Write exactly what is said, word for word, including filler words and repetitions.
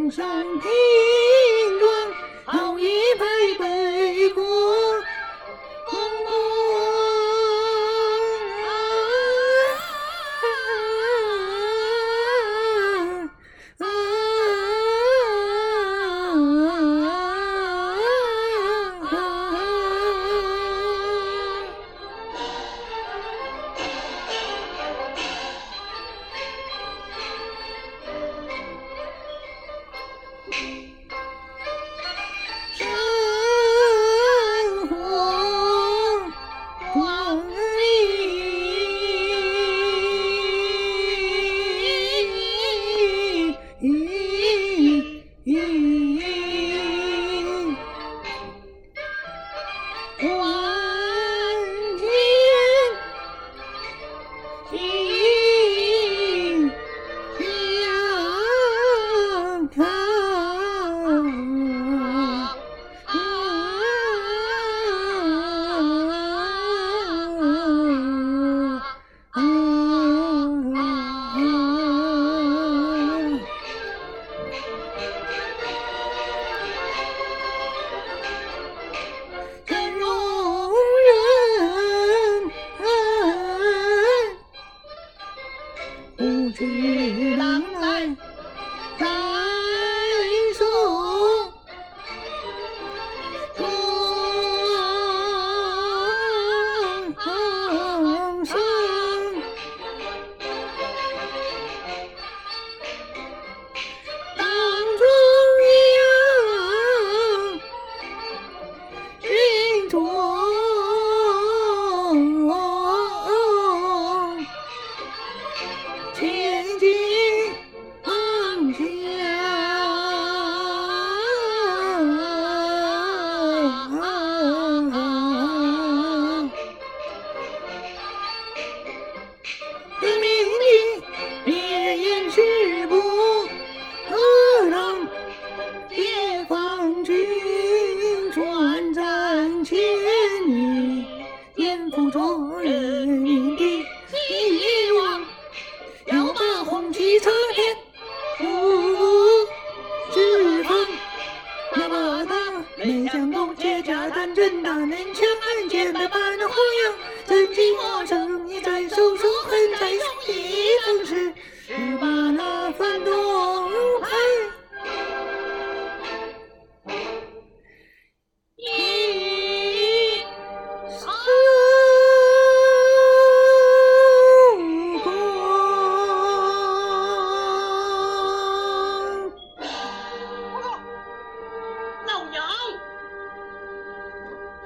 江山拼壮，好一杯北国红国。生活光阴，万天阳康。真容人不知浪来在手中生，当中央心中千金放下。革命的烈焰是不可让解放军转战千里，颠覆着人民的希望，要把红旗插天不释放，要把它没想到借炸弹真打能枪，暗箭的把那花样，曾经我声